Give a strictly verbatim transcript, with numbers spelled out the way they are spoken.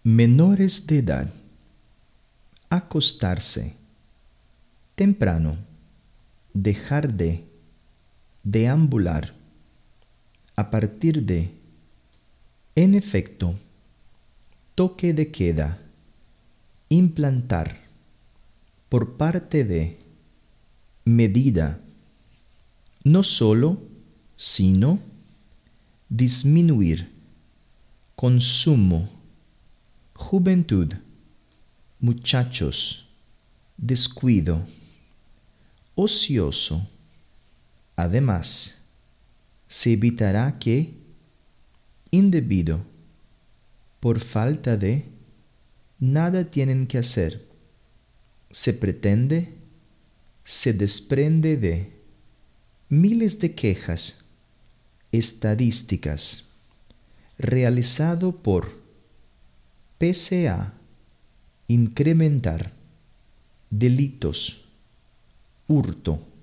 Menores de edad. Acostarse. Temprano. Dejar de. Deambular. A partir de. En efecto. Toque de queda. Implantar. Por parte de. Medida. No solo, sino. Disminuir. Consumo. Juventud. Muchachos. Descuido. Ocioso. Además, se evitará que. Indebido. Por falta de. Nada tienen que hacer. Se pretende. Se desprende de. Miles de quejas. Estadísticas. Realizado por. Pese a. Incrementar. Delitos. Hurto.